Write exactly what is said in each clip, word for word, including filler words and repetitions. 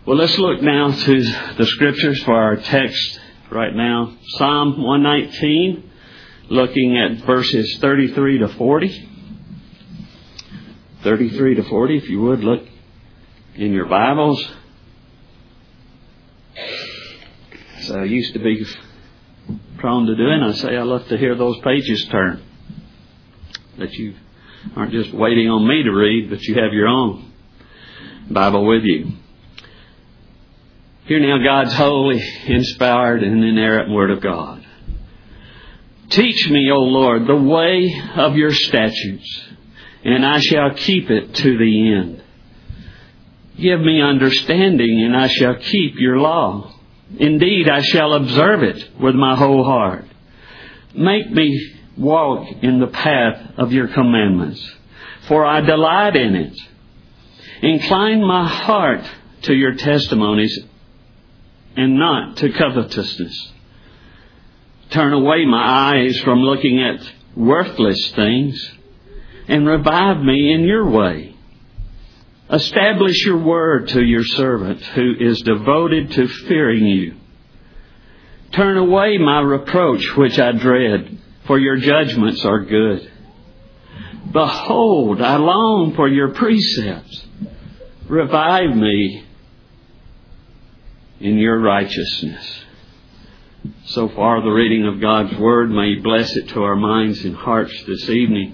Well, let's look now to the scriptures for our text right now. Psalm one nineteen, looking at verses thirty-three to forty. thirty-three to forty, if you would, look in your Bibles. As I used to be prone to doing, I say I love to hear those pages turn. That you aren't just waiting on me to read, but you have your own Bible with you. Hear now God's holy, inspired, and inerrant Word of God. Teach me, O Lord, the way of your statutes, and I shall keep it to the end. Give me understanding, and I shall keep your law. Indeed, I shall observe it with my whole heart. Make me walk in the path of your commandments, for I delight in it. Incline my heart to your testimonies, and not to covetousness. Turn away my eyes from looking at worthless things, and revive me in your way. Establish your word to your servant, who is devoted to fearing you. Turn away my reproach which I dread, for your judgments are good. Behold, I long for your precepts. Revive me in your righteousness. So far, the reading of God's Word. May He bless it to our minds and hearts this evening.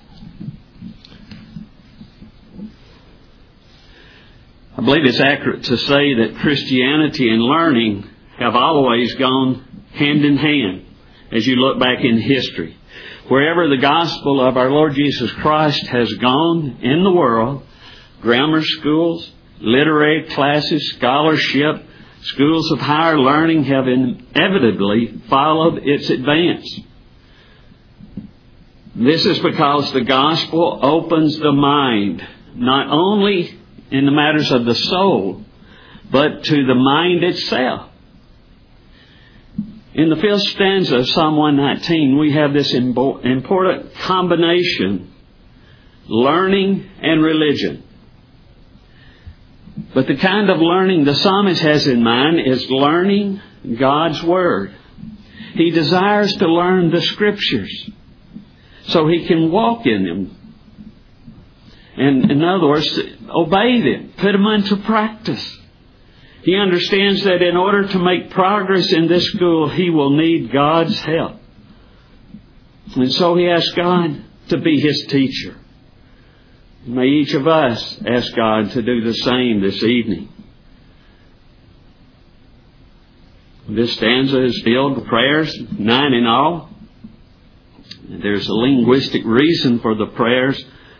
I believe it's accurate to say that Christianity and learning have always gone hand in hand as you look back in history. Wherever the gospel of our Lord Jesus Christ has gone in the world, grammar schools, literary classes, scholarship, schools of higher learning have inevitably followed its advance. This is because the gospel opens the mind, not only in the matters of the soul, but to the mind itself. In the fifth stanza of Psalm one nineteen, we have this important combination, learning and religion. But the kind of learning the psalmist has in mind is learning God's Word. He desires to learn the Scriptures so he can walk in them. And in other words, obey them, put them into practice. He understands that in order to make progress in this school, he will need God's help. And so he asks God to be his teacher. May each of us ask God to do the same this evening. This stanza is filled with prayers, nine in all. There's a linguistic reason for the prayers.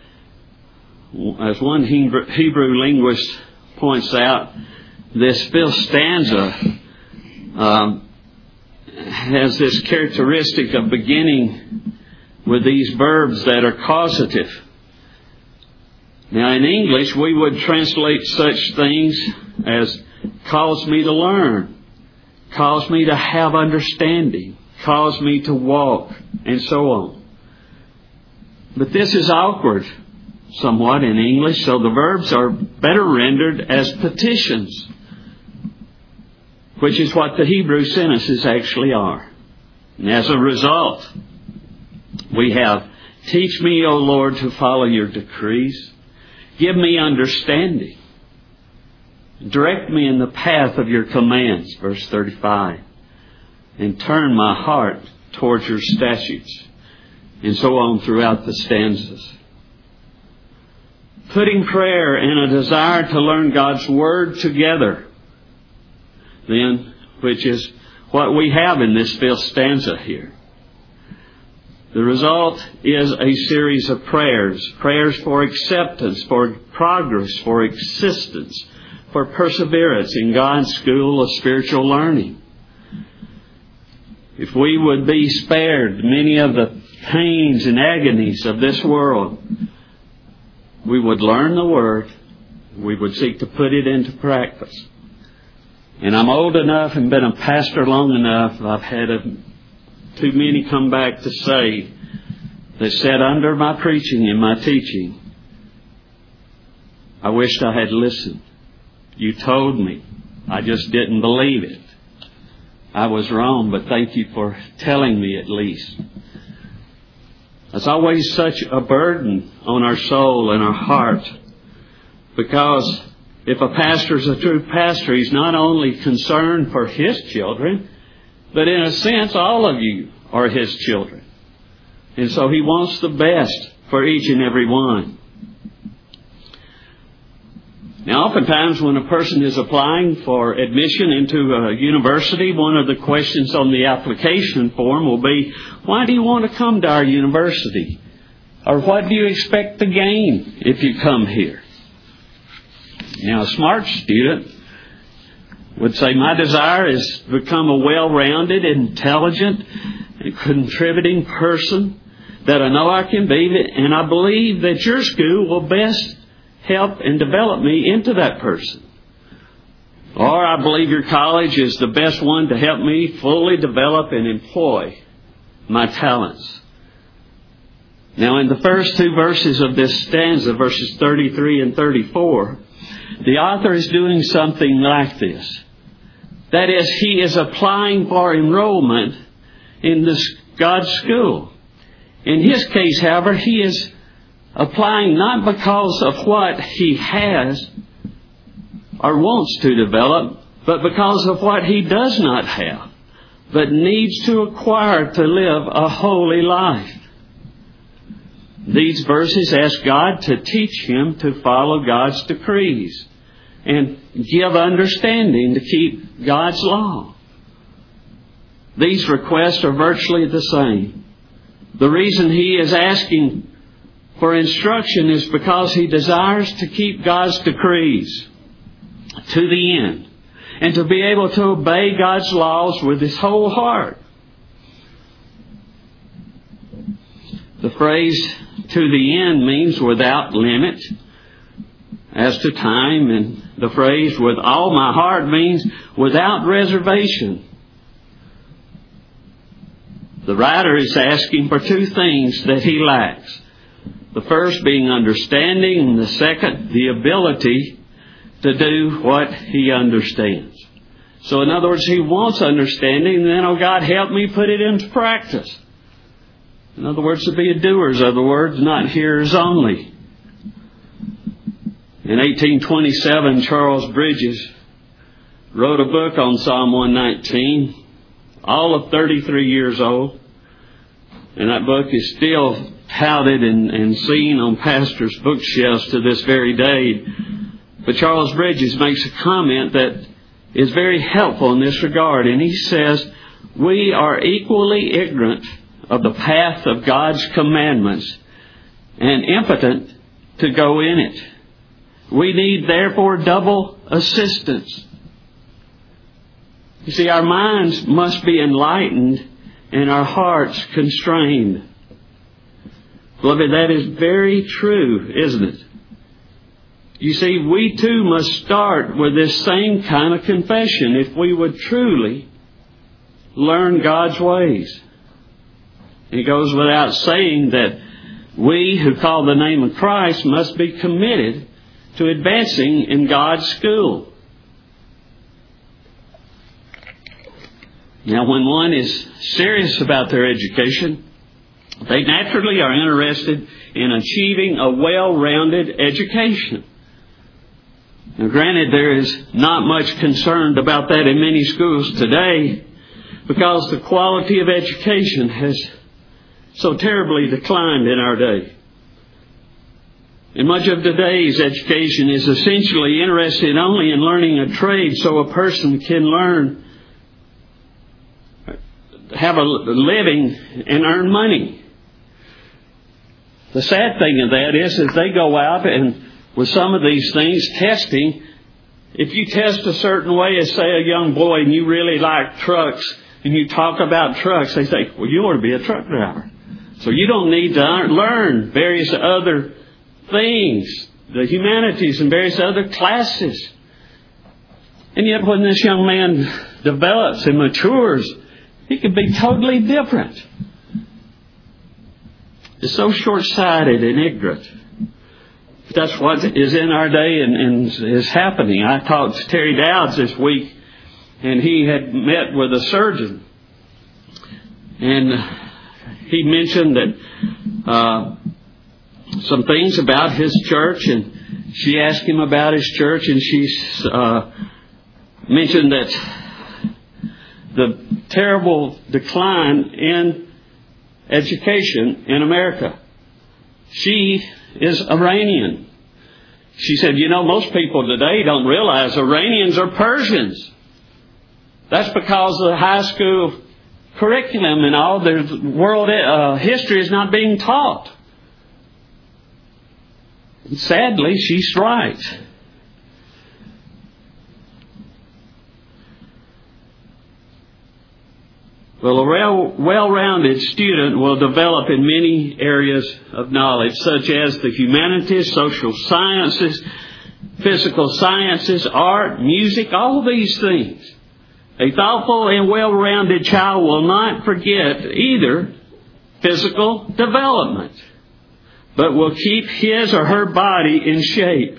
As one Hebrew linguist points out, this fifth stanza um, has this characteristic of beginning with these verbs that are causative. Now, in English, we would translate such things as cause me to learn, cause me to have understanding, cause me to walk, and so on. But this is awkward somewhat in English, so the verbs are better rendered as petitions, which is what the Hebrew sentences actually are. And as a result, we have, teach me, O Lord, to follow your decrees. Give me understanding. Direct me in the path of your commands, verse thirty-five. And turn my heart towards your statutes. And so on throughout the stanzas. Putting prayer and a desire to learn God's Word together, then, which is what we have in this fifth stanza here. The result is a series of prayers. Prayers for acceptance, for progress, for existence, for perseverance in God's school of spiritual learning. If we would be spared many of the pains and agonies of this world, we would learn the Word. We would seek to put it into practice. And I'm old enough and been a pastor long enough, I've had a too many come back to say, that said under my preaching and my teaching, I wished I had listened. You told me. I just didn't believe it. I was wrong, but thank you for telling me at least. It's always such a burden on our soul and our heart, because if a pastor is a true pastor, he's not only concerned for his children, but in a sense, all of you are his children. And so he wants the best for each and every one. Now, oftentimes when a person is applying for admission into a university, one of the questions on the application form will be, why do you want to come to our university? Or what do you expect to gain if you come here? Now, a smart student would say, my desire is to become a well-rounded, intelligent, and contributing person that I know I can be, and I believe that your school will best help and develop me into that person. Or I believe your college is the best one to help me fully develop and employ my talents. Now, in the first two verses of this stanza, verses thirty-three and thirty-four, the author is doing something like this. That is, he is applying for enrollment in this God's school. In his case, however, he is applying not because of what he has or wants to develop, but because of what he does not have, but needs to acquire to live a holy life. These verses ask God to teach him to follow God's decrees and give understanding to keep God's law. These requests are virtually the same. The reason he is asking for instruction is because he desires to keep God's decrees to the end and to be able to obey God's laws with his whole heart. The phrase "to the end" means without limit as to time, and the phrase "with all my heart" means without reservation. The writer is asking for two things that he lacks. The first being understanding, and the second, the ability to do what he understands. So in other words, he wants understanding, and then, oh God, help me put it into practice. In other words, to be a doers of the words, not hearers only. In eighteen twenty-seven, Charles Bridges wrote a book on Psalm one nineteen, all of thirty-three years old. And that book is still touted and, and seen on pastors' bookshelves to this very day. But Charles Bridges makes a comment that is very helpful in this regard. And he says, we are equally ignorant of the path of God's commandments and impotent to go in it. We need, therefore, double assistance. You see, our minds must be enlightened and our hearts constrained. Beloved, that is very true, isn't it? You see, we too must start with this same kind of confession if we would truly learn God's ways. It goes without saying that we who call the name of Christ must be committed to advancing in God's school. Now, when one is serious about their education, they naturally are interested in achieving a well-rounded education. Now, granted, there is not much concern about that in many schools today because the quality of education has so terribly declined in our day. And much of today's education is essentially interested only in learning a trade so a person can learn, have a living and earn money. The sad thing of that is, is they go out and with some of these things, testing, if you test a certain way as, say, a young boy and you really like trucks and you talk about trucks, they say, well, you ought to be a truck driver. So you don't need to learn various other things, the humanities and various other classes. And yet when this young man develops and matures, he can be totally different. It's so short-sighted and ignorant. That's what is in our day and, and is happening. I talked to Terry Dowds this week, and he had met with a surgeon. And he mentioned that uh, some things about his church, and she asked him about his church, and she uh, mentioned that the terrible decline in education in America. She is Iranian. She said, you know, most people today don't realize Iranians are Persians. That's because the high school curriculum and all the world uh, history is not being taught. And sadly, she's right. Well, a well-rounded student will develop in many areas of knowledge, such as the humanities, social sciences, physical sciences, art, music, all these things. A thoughtful and well-rounded child will not forget either physical development, but will keep his or her body in shape.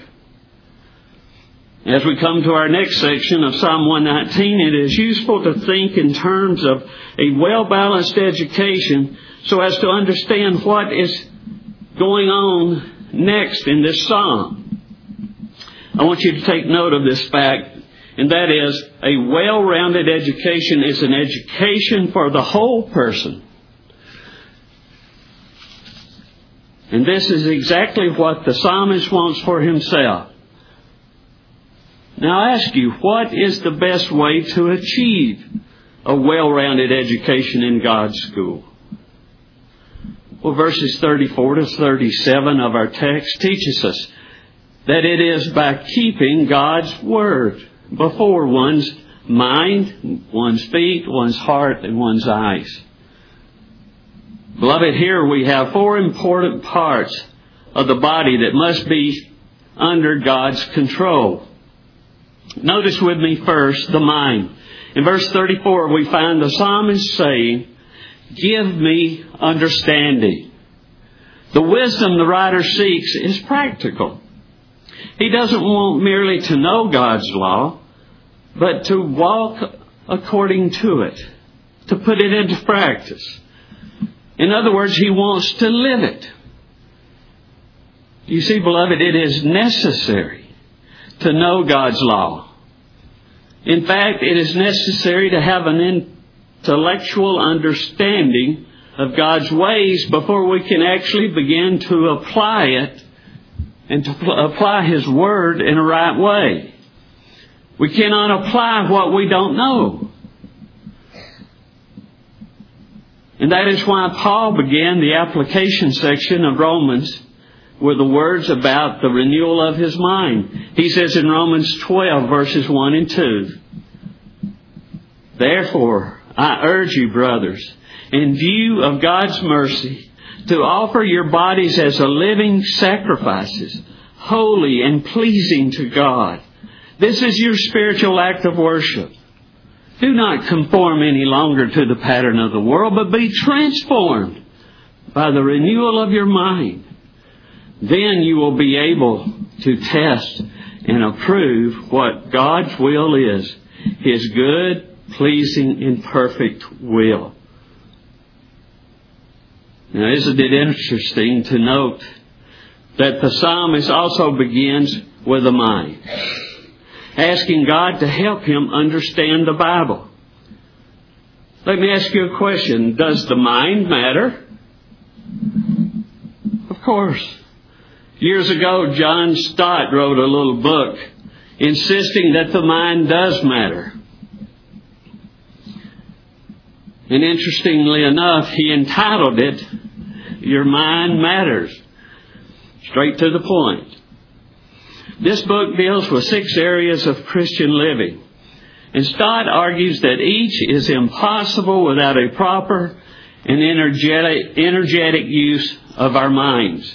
As we come to our next section of Psalm one nineteen, it is useful to think in terms of a well-balanced education so as to understand what is going on next in this psalm. I want you to take note of this fact, and that is a well-rounded education is an education for the whole person. And this is exactly what the psalmist wants for himself. Now I ask you, what is the best way to achieve a well-rounded education in God's school? Well, verses thirty-four to thirty-seven of our text teaches us that it is by keeping God's Word before one's mind, one's feet, one's heart, and one's eyes. Beloved, here we have four important parts of the body that must be under God's control. Notice with me first the mind. In verse thirty-four, we find the psalmist saying, "Give me understanding." The wisdom the writer seeks is practical. He doesn't want merely to know God's law, but to walk according to it, to put it into practice. In other words, he wants to live it. You see, beloved, it is necessary to know God's law. In fact, it is necessary to have an intellectual understanding of God's ways before we can actually begin to apply it and to apply His Word in a right way. We cannot apply what we don't know. And that is why Paul began the application section of Romans with the words about the renewal of his mind. He says in Romans twelve, verses one and two, "Therefore, I urge you, brothers, in view of God's mercy, to offer your bodies as a living sacrifices, holy and pleasing to God. This is your spiritual act of worship. Do not conform any longer to the pattern of the world, but be transformed by the renewal of your mind. Then you will be able to test and approve what God's will is, His good, pleasing, and perfect will." Now, isn't it interesting to note that the psalmist also begins with the mind, asking God to help him understand the Bible. Let me ask you a question. Does the mind matter? Of course. Years ago, John Stott wrote a little book insisting that the mind does matter. And interestingly enough, he entitled it, "Your Mind Matters." Straight to the point. This book deals with six areas of Christian living. And Stott argues that each is impossible without a proper and energetic, energetic use of our minds.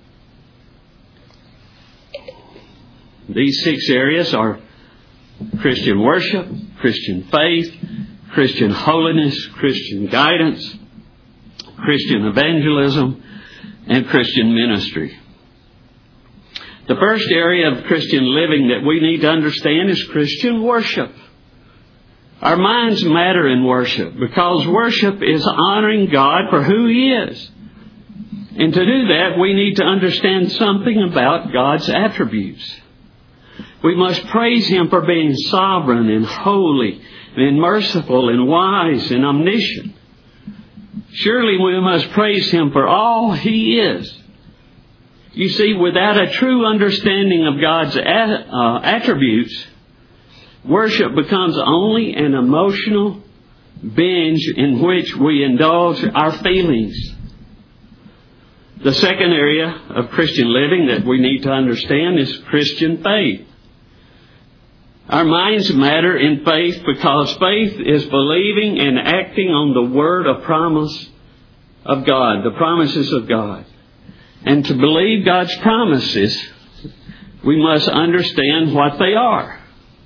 These six areas are Christian worship, Christian faith, Christian holiness, Christian guidance, Christian evangelism, and Christian ministry. The first area of Christian living that we need to understand is Christian worship. Our minds matter in worship because worship is honoring God for who He is. And to do that, we need to understand something about God's attributes. We must praise Him for being sovereign and holy and merciful and wise and omniscient. Surely we must praise Him for all He is. You see, without a true understanding of God's uh, attributes, worship becomes only an emotional binge in which we indulge our feelings. The second area of Christian living that we need to understand is Christian faith. Our minds matter in faith because faith is believing and acting on the word of promise of God, the promises of God. And to believe God's promises, we must understand what they are.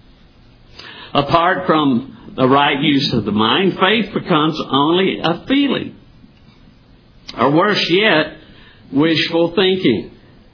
Apart from the right use of the mind, faith becomes only a feeling. Or worse yet, wishful thinking.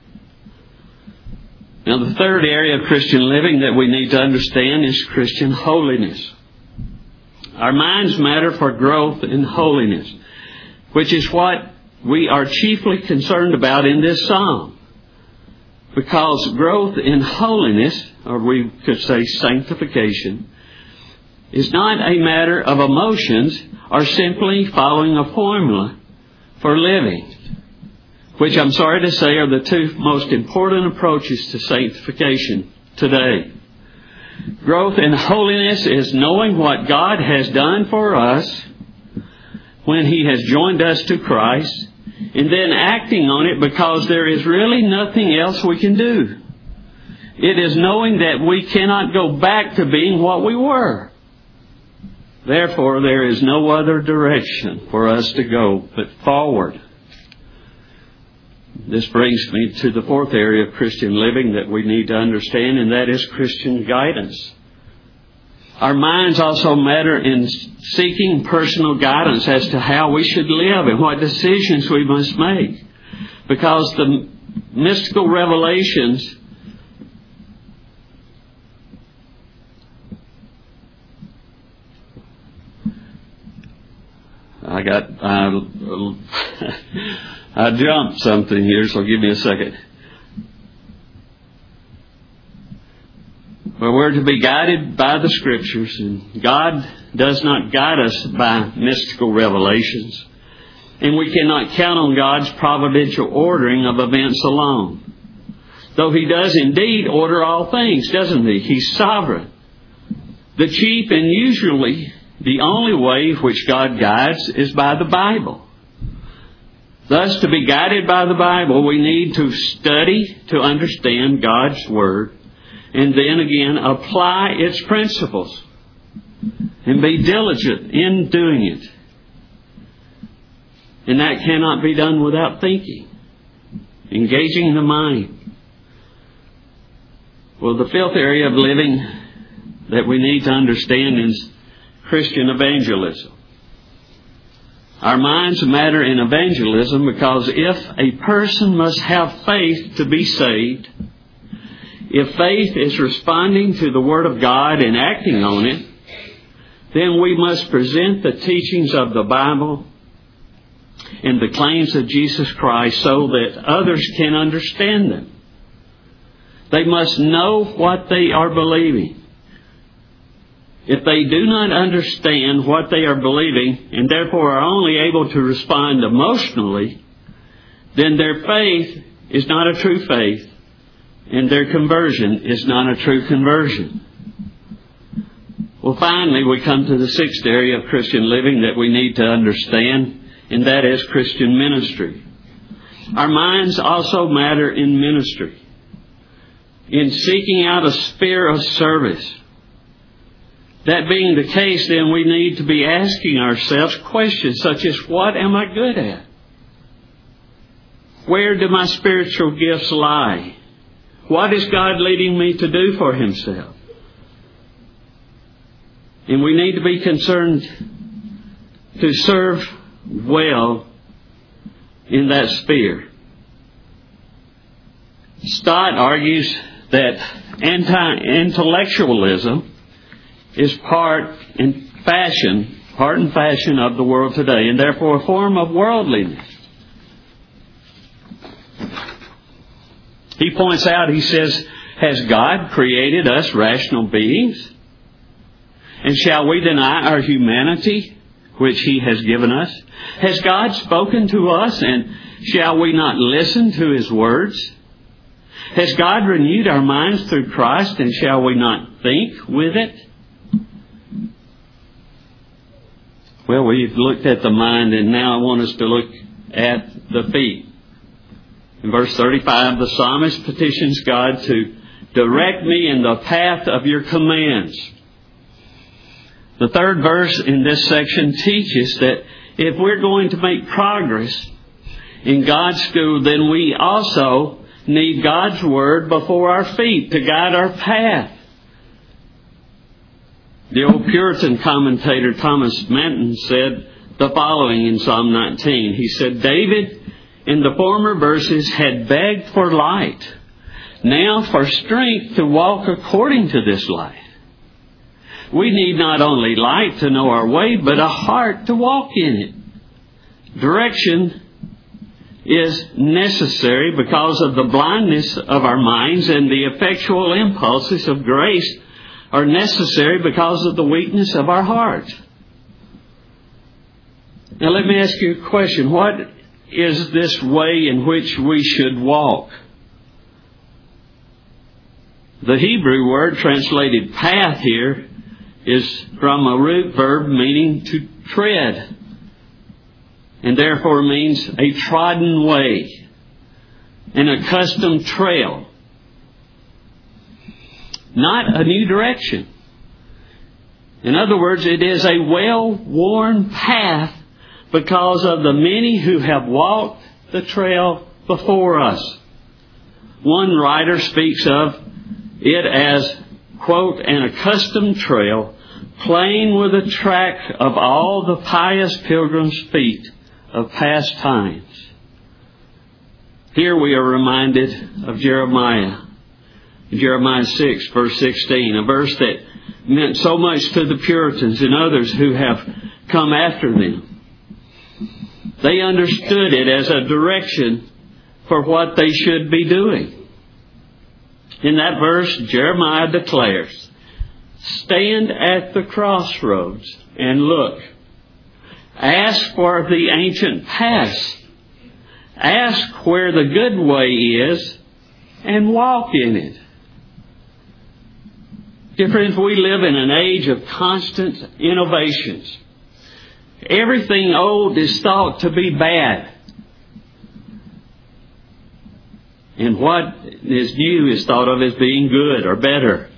Now, the third area of Christian living that we need to understand is Christian holiness. Our minds matter for growth in holiness, which is what we are chiefly concerned about in this psalm. Because growth in holiness, or we could say sanctification, is not a matter of emotions or simply following a formula for living, which I'm sorry to say are the two most important approaches to sanctification today. Growth in holiness is knowing what God has done for us when He has joined us to Christ, and then acting on it because there is really nothing else we can do. It is knowing that we cannot go back to being what we were. Therefore, there is no other direction for us to go but forward. This brings me to the fourth area of Christian living that we need to understand, and that is Christian guidance. Our minds also matter in seeking personal guidance as to how we should live and what decisions we must make. Because the mystical revelations I got uh, I jumped something here, so give me a second. Well, we're to be guided by the Scriptures, and God does not guide us by mystical revelations. And we cannot count on God's providential ordering of events alone. Though He does indeed order all things, doesn't He? He's sovereign. The chief and usually the only way which God guides is by the Bible. Thus, to be guided by the Bible, we need to study to understand God's Word, and then again apply its principles and be diligent in doing it. And that cannot be done without thinking, engaging the mind. Well, the fifth area of living that we need to understand is Christian evangelism. Our minds matter in evangelism because if a person must have faith to be saved, if faith is responding to the Word of God and acting on it, then we must present the teachings of the Bible and the claims of Jesus Christ so that others can understand them. They must know what they are believing. If they do not understand what they are believing and therefore are only able to respond emotionally, then their faith is not a true faith and their conversion is not a true conversion. Well, finally, we come to the sixth area of Christian living that we need to understand, and that is Christian ministry. Our minds also matter in ministry, in seeking out a sphere of service. That being the case, then we need to be asking ourselves questions such as, what am I good at? Where do my spiritual gifts lie? What is God leading me to do for Himself? And we need to be concerned to serve well in that sphere. Stott argues that anti-intellectualism is part and fashion, part and fashion of the world today, and therefore a form of worldliness. He points out, he says, has God created us rational beings? And shall we deny our humanity, which He has given us? Has God spoken to us, and shall we not listen to His words? Has God renewed our minds through Christ, and shall we not think with it? Well, we've looked at the mind, and now I want us to look at the feet. In verse thirty-five, the psalmist petitions God to direct me in the path of your commands. The third verse in this section teaches that if we're going to make progress in God's school, then we also need God's Word before our feet to guide our path. The old Puritan commentator Thomas Manton said the following in Psalm nineteen. He said, David in the former verses had begged for light, now for strength to walk according to this light. We need not only light to know our way, but a heart to walk in it. Direction is necessary because of the blindness of our minds, and the effectual impulses of grace are necessary because of the weakness of our heart. Now let me ask you a question. What is this way in which we should walk? The Hebrew word translated path here is from a root verb meaning to tread, and therefore means a trodden way, an accustomed trail, not a new direction. In other words, it is a well-worn path because of the many who have walked the trail before us. One writer speaks of it as, quote, an accustomed trail, plain with a track of all the pious pilgrims' feet of past times. Here we are reminded of Jeremiah. Jeremiah six, verse sixteen, a verse that meant so much to the Puritans and others who have come after them. They understood it as a direction for what they should be doing. In that verse, Jeremiah declares, stand at the crossroads and look. Ask for the ancient paths. Ask where the good way is and walk in it. Dear friends, we live in an age of constant innovations. Everything old is thought to be bad. And what is new is thought of as being good or better.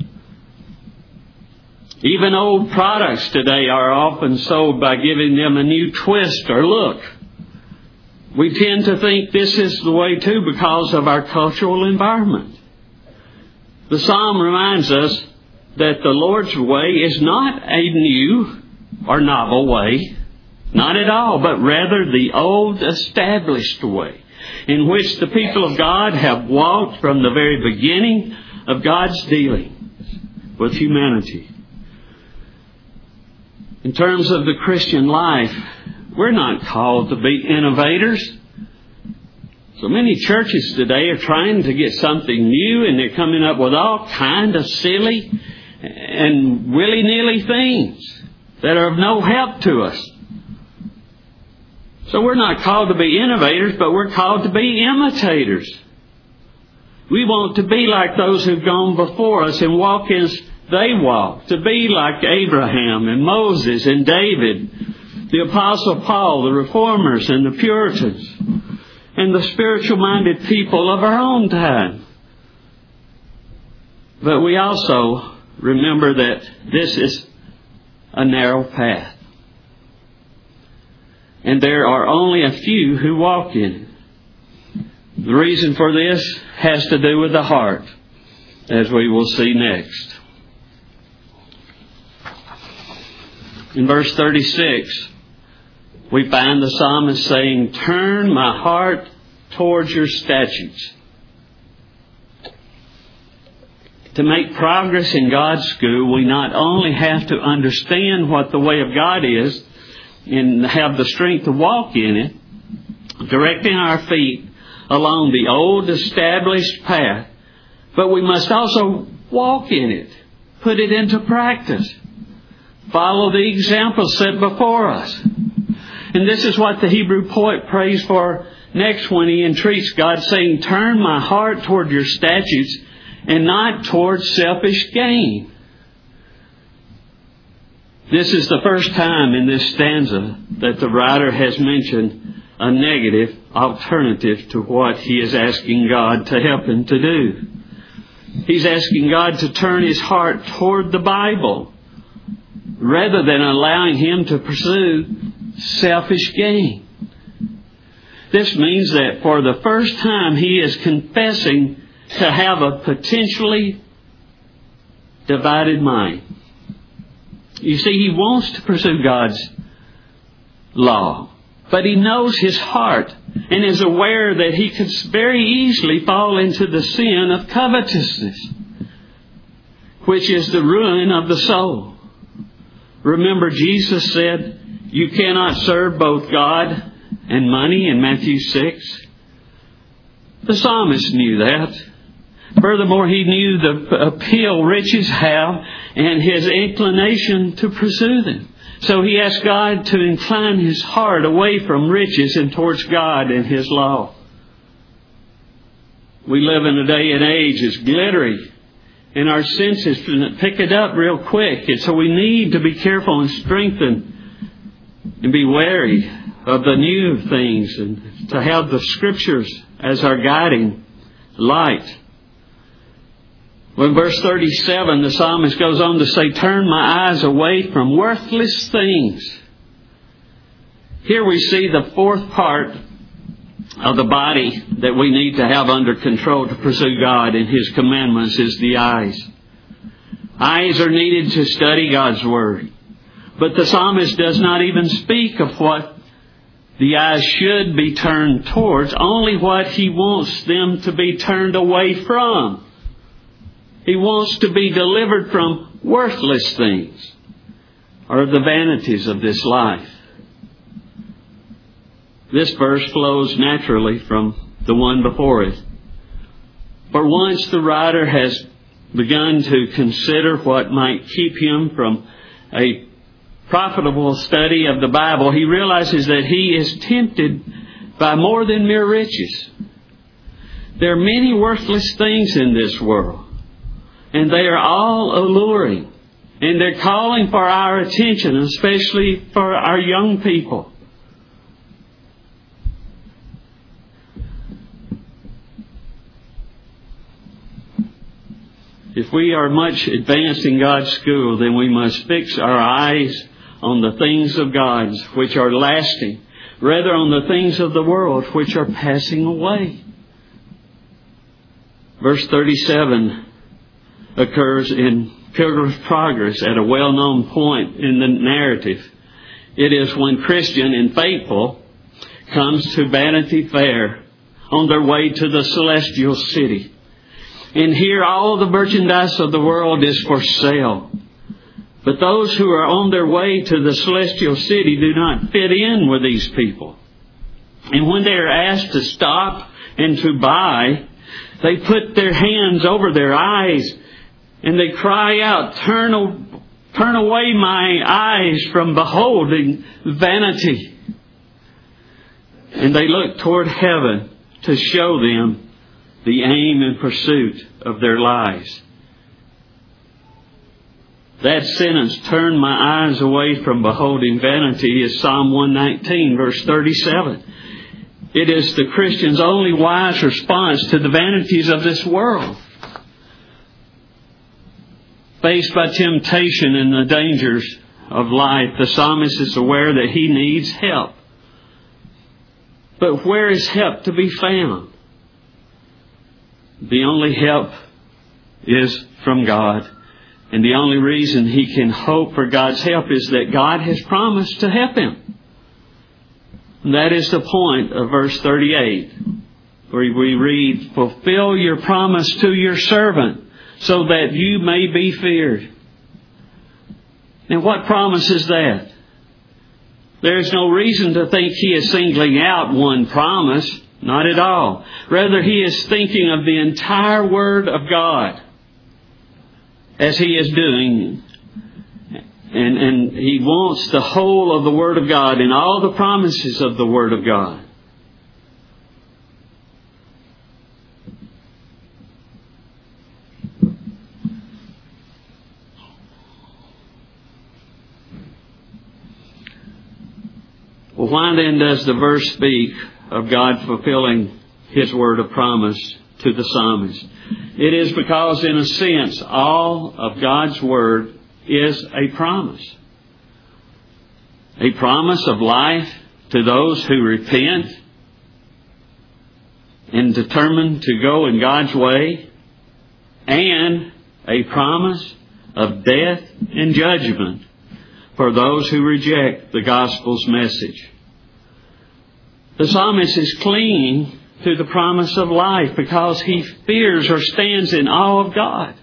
Even old products today are often sold by giving them a new twist or look. We tend to think this is the way too because of our cultural environment. The psalm reminds us that the Lord's way is not a new or novel way, not at all, but rather the old established way in which the people of God have walked from the very beginning of God's dealings with humanity. In terms of the Christian life, we're not called to be innovators. So many churches today are trying to get something new, and they're coming up with all kind of silly and willy-nilly things that are of no help to us. So we're not called to be innovators, but we're called to be imitators. We want to be like those who've gone before us and walk as they walked. To be like Abraham and Moses and David, the Apostle Paul, the Reformers and the Puritans, and the spiritual-minded people of our own time. But we also remember that this is a narrow path. And there are only a few who walk in it. The reason for this has to do with the heart, as we will see next. In verse thirty-six, we find the psalmist saying, turn my heart towards your statutes. To make progress in God's school, we not only have to understand what the way of God is and have the strength to walk in it, directing our feet along the old established path, but we must also walk in it, put it into practice, follow the example set before us. And this is what the Hebrew poet prays for next when he entreats God, saying, "Turn my heart toward your statutes and not toward selfish gain." This is the first time in this stanza that the writer has mentioned a negative alternative to what he is asking God to help him to do. He's asking God to turn his heart toward the Bible rather than allowing him to pursue selfish gain. This means that for the first time he is confessing to have a potentially divided mind. You see, he wants to pursue God's law, but he knows his heart and is aware that he could very easily fall into the sin of covetousness, which is the ruin of the soul. Remember, Jesus said, "You cannot serve both God and money" in Matthew six. The psalmist knew that. Furthermore, he knew the appeal riches have and his inclination to pursue them. So he asked God to incline his heart away from riches and towards God and His law. We live in a day and age that's glittery, and our senses pick it up real quick. And so we need to be careful and strengthen and be wary of the new things and to have the Scriptures as our guiding light. Well, in verse thirty-seven, the psalmist goes on to say, "Turn my eyes away from worthless things." Here we see the fourth part of the body that we need to have under control to pursue God and His commandments is the eyes. Eyes are needed to study God's Word. But the psalmist does not even speak of what the eyes should be turned towards, only what he wants them to be turned away from. He wants to be delivered from worthless things or the vanities of this life. This verse flows naturally from the one before it. For once the writer has begun to consider what might keep him from a profitable study of the Bible, he realizes that he is tempted by more than mere riches. There are many worthless things in this world. And they are all alluring. And they're calling for our attention, especially for our young people. If we are much advanced in God's school, then we must fix our eyes on the things of God, which are lasting, rather on the things of the world, which are passing away. Verse thirty-seven occurs in Pilgrim's Progress at a well-known point in the narrative. It is when Christian and faithful comes to Vanity Fair on their way to the celestial city. And here all the merchandise of the world is for sale. But those who are on their way to the celestial city do not fit in with these people. And when they are asked to stop and to buy, they put their hands over their eyes and they cry out, turn, turn away my eyes from beholding vanity. And they look toward heaven to show them the aim and pursuit of their lives. That sentence, turn my eyes away from beholding vanity, is Psalm one nineteen, verse thirty-seven. It is the Christian's only wise response to the vanities of this world. Faced by temptation and the dangers of life, the psalmist is aware that he needs help. But where is help to be found? The only help is from God. And the only reason he can hope for God's help is that God has promised to help him. And that is the point of verse thirty-eight, where we read, fulfill your promise to your servant, so that you may be feared. Now, what promise is that? There is no reason to think He is singling out one promise. Not at all. Rather, He is thinking of the entire Word of God as He is doing. And, and He wants the whole of the Word of God and all the promises of the Word of God. Well, why then does the verse speak of God fulfilling His word of promise to the psalmist? It is because, in a sense, all of God's word is a promise. A promise of life to those who repent and determine to go in God's way, and a promise of death and judgment for those who reject the gospel's message. The psalmist is clinging to the promise of life because he fears or stands in awe of God.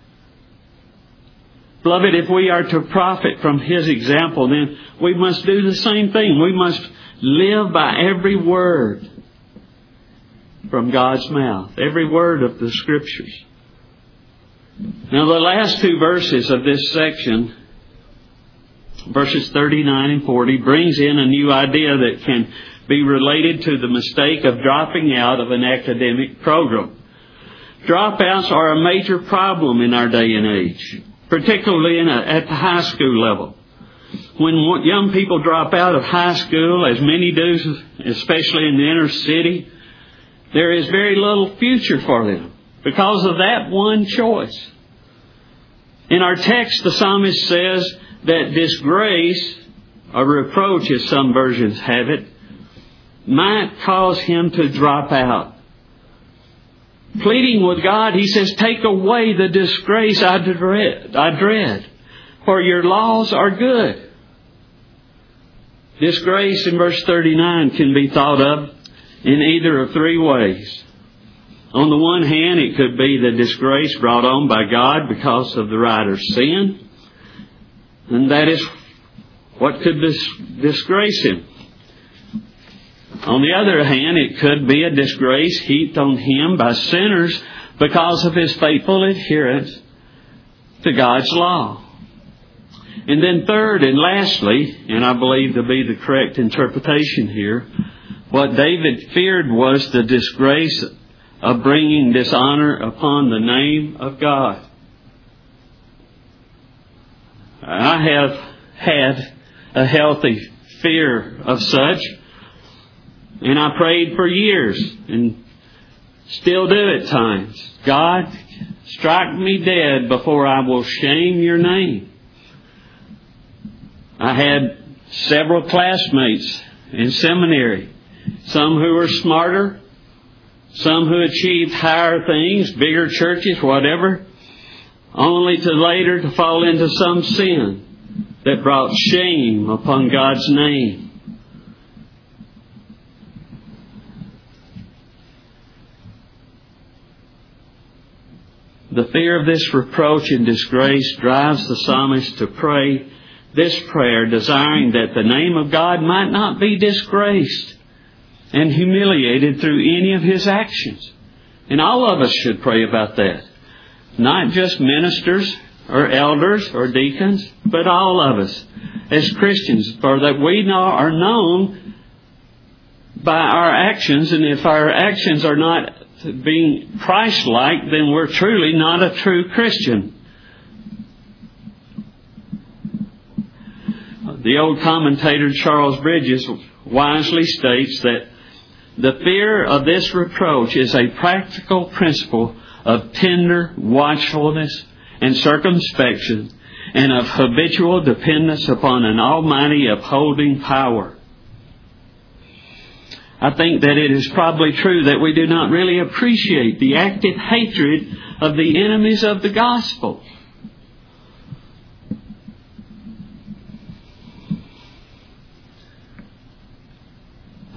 Beloved, if we are to profit from His example, then we must do the same thing. We must live by every word from God's mouth, every word of the Scriptures. Now, the last two verses of this section, verses thirty-nine and forty, brings in a new idea that can be related to the mistake of dropping out of an academic program. Dropouts are a major problem in our day and age, particularly in a, at the high school level. When young people drop out of high school, as many do, especially in the inner city, there is very little future for them because of that one choice. In our text, the psalmist says that disgrace, or reproach as some versions have it, might cause him to drop out. Pleading with God, he says, take away the disgrace I dread, I dread, for your laws are good. Disgrace in verse thirty-nine can be thought of in either of three ways. On the one hand, it could be the disgrace brought on by God because of the writer's sin. And that is what could dis- disgrace him. On the other hand, it could be a disgrace heaped on him by sinners because of his faithful adherence to God's law. And then third and lastly, and I believe to be the correct interpretation here, what David feared was the disgrace of bringing dishonor upon the name of God. I have had a healthy fear of such, and I prayed for years and still do at times. God, strike me dead before I will shame your name. I had several classmates in seminary, some who were smarter, some who achieved higher things, bigger churches, whatever, only to later to fall into some sin that brought shame upon God's name. The fear of this reproach and disgrace drives the psalmist to pray this prayer, desiring that the name of God might not be disgraced and humiliated through any of his actions. And all of us should pray about that. Not just ministers or elders or deacons, but all of us as Christians, for that we know, are known by our actions, and if our actions are not being Christ-like, then we're truly not a true Christian. The old commentator Charles Bridges wisely states that the fear of this reproach is a practical principle of tender watchfulness and circumspection, and of habitual dependence upon an almighty upholding power. I think that it is probably true that we do not really appreciate the active hatred of the enemies of the gospel.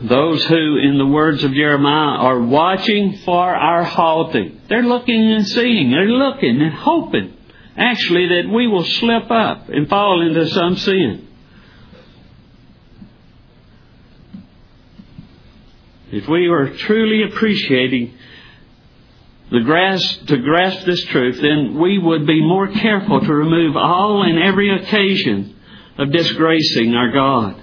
Those who, in the words of Jeremiah, are watching for our halting. They're looking and seeing. They're looking and hoping, actually, that we will slip up and fall into some sin. If we were truly appreciating the grasp, to grasp this truth, then we would be more careful to remove all and every occasion of disgracing our God.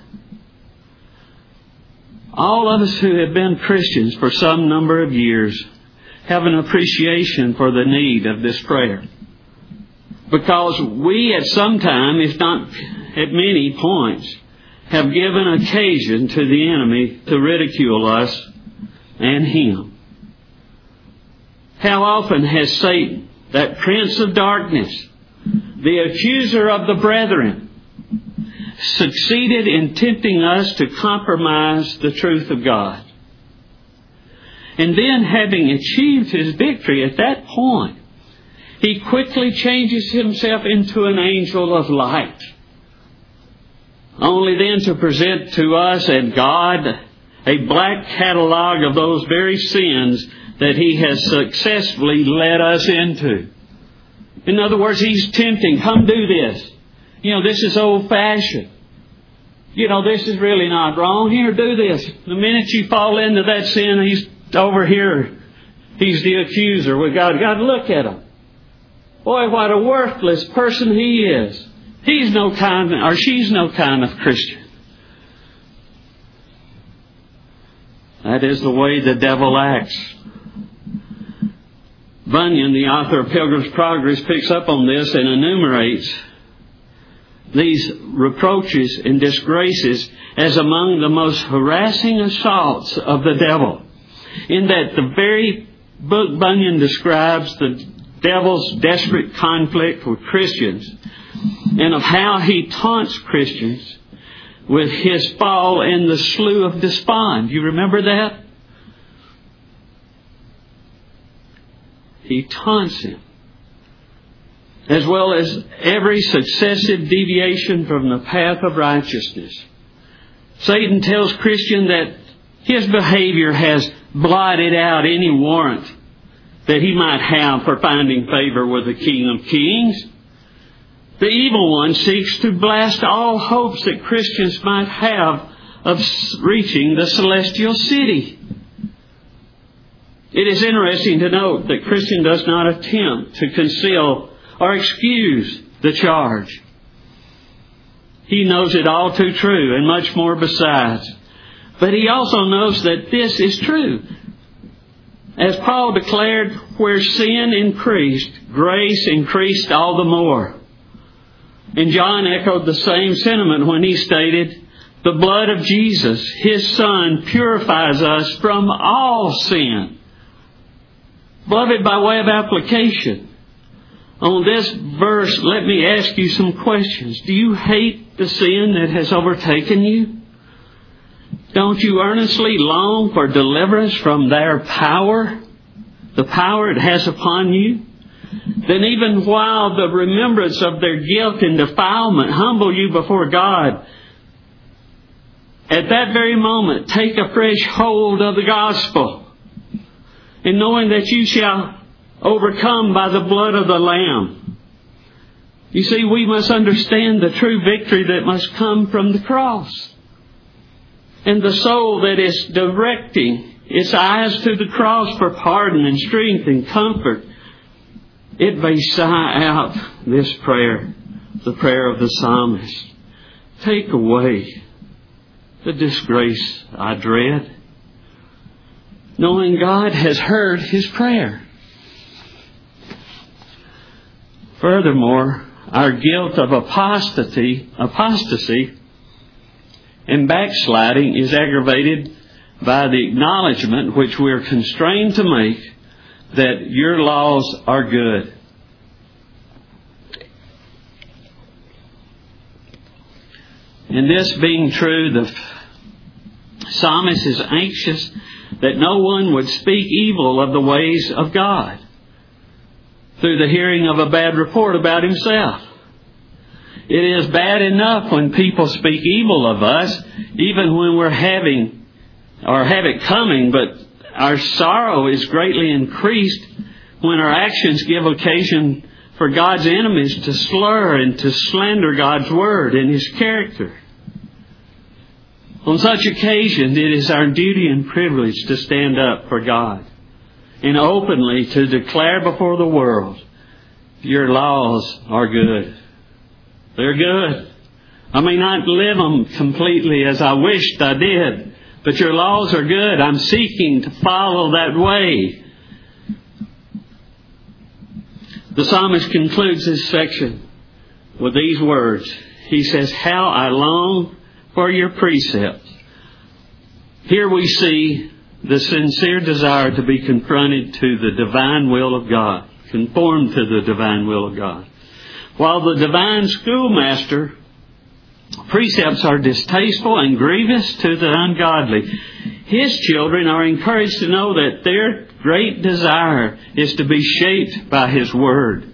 All of us who have been Christians for some number of years have an appreciation for the need of this prayer. Because we at some time, if not at many points, have given occasion to the enemy to ridicule us and Him. How often has Satan, that prince of darkness, the accuser of the brethren, succeeded in tempting us to compromise the truth of God. And then, having achieved his victory at that point, he quickly changes himself into an angel of light, only then to present to us and God a black catalog of those very sins that he has successfully led us into. In other words, he's tempting, come do this. You know, this is old-fashioned. You know, this is really not wrong. Here, do this. The minute you fall into that sin, he's over here. He's the accuser. We've got, got to look at him. Boy, what a worthless person he is. He's no kind, or she's no kind of Christian. That is the way the devil acts. Bunyan, the author of Pilgrim's Progress, picks up on this and enumerates these reproaches and disgraces as among the most harassing assaults of the devil. In that the very book Bunyan describes the devil's desperate conflict with Christians, and of how he taunts Christians with his fall in the slough of despond. You remember that? He taunts him, as well as every successive deviation from the path of righteousness. Satan tells Christian that his behavior has blotted out any warrant that he might have for finding favor with the King of Kings. The evil one seeks to blast all hopes that Christians might have of reaching the celestial city. It is interesting to note that Christian does not attempt to conceal or excuse the charge. He knows it all too true and much more besides. But he also knows that this is true. As Paul declared, where sin increased, grace increased all the more. And John echoed the same sentiment when he stated, the blood of Jesus, His Son, purifies us from all sin. Beloved, by way of application, on this verse, let me ask you some questions. Do you hate the sin that has overtaken you? Don't you earnestly long for deliverance from their power, the power it has upon you? Then even while the remembrance of their guilt and defilement humble you before God, at that very moment, take a fresh hold of the gospel, and knowing that you shall overcome by the blood of the Lamb. You see, we must understand the true victory that must come from the cross. And the soul that is directing its eyes to the cross for pardon and strength and comfort, it may sigh out this prayer, the prayer of the psalmist. Take away the disgrace I dread, knowing God has heard his prayer. Furthermore, our guilt of apostasy, apostasy and backsliding is aggravated by the acknowledgement which we are constrained to make that your laws are good. And this being true, the psalmist is anxious that no one would speak evil of the ways of God through the hearing of a bad report about himself. It is bad enough when people speak evil of us, even when we're having or have it coming, but our sorrow is greatly increased when our actions give occasion for God's enemies to slur and to slander God's Word and His character. On such occasions, it is our duty and privilege to stand up for God and openly to declare before the world, your laws are good. They're good. I may not live them completely as I wished I did, but your laws are good. I'm seeking to follow that way. The psalmist concludes this section with these words. He says, how I long for your precepts. Here we see the sincere desire to be confronted to the divine will of God, conformed to the divine will of God. While the divine schoolmaster precepts are distasteful and grievous to the ungodly, his children are encouraged to know that their great desire is to be shaped by His Word.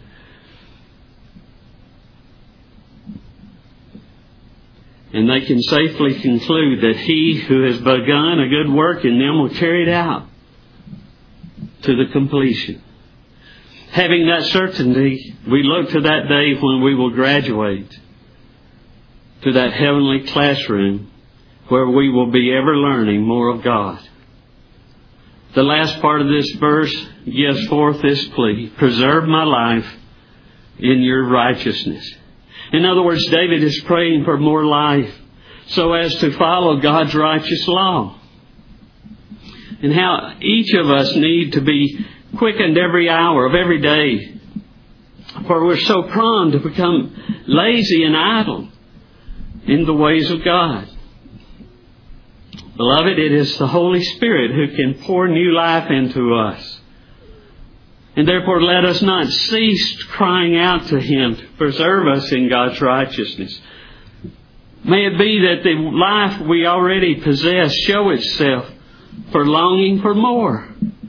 And they can safely conclude that He who has begun a good work in them will carry it out to the completion. Having that certainty, we look to that day when we will graduate to that heavenly classroom where we will be ever learning more of God. The last part of this verse gives forth this plea, preserve my life in your righteousness. In other words, David is praying for more life so as to follow God's righteous law. And how each of us need to be quickened every hour of every day. For we're so prone to become lazy and idle in the ways of God. Beloved, it is the Holy Spirit who can pour new life into us. And therefore let us not cease crying out to Him to preserve us in God's righteousness. May it be that the life we already possess show itself for longing for more.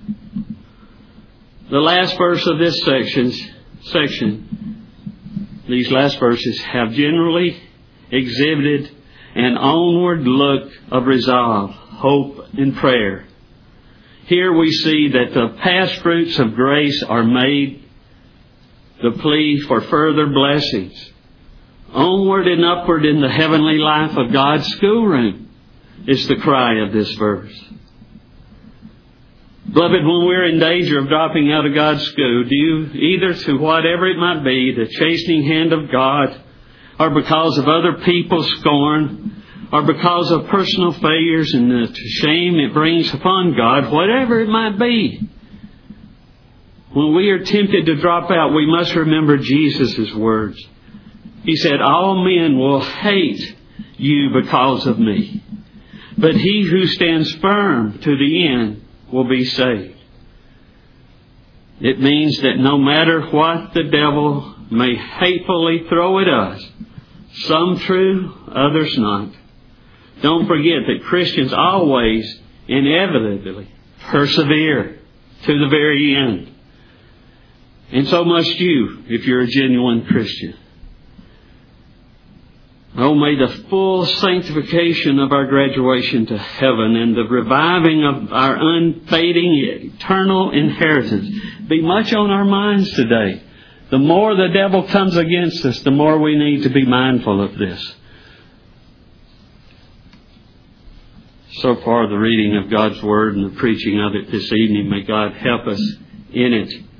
The last verse of this section, section, these last verses have generally exhibited an onward look of resolve, hope, and prayer. Here we see that the past fruits of grace are made the plea for further blessings. Onward and upward in the heavenly life of God's schoolroom is the cry of this verse. Beloved, when we're in danger of dropping out of God's school, due either to whatever it might be, the chastening hand of God, or because of other people's scorn, or because of personal failures and the shame it brings upon God, whatever it might be, when we are tempted to drop out, we must remember Jesus' words. He said, all men will hate you because of me, but he who stands firm to the end will be saved. It means that no matter what the devil may hatefully throw at us, some true, others not, don't forget that Christians always, inevitably, persevere to the very end. And so must you, if you're a genuine Christian. Oh, may the full sanctification of our graduation to heaven and the reviving of our unfading eternal inheritance be much on our minds today. The more the devil comes against us, the more we need to be mindful of this. So far, the reading of God's Word and the preaching of it this evening, may God help us in it.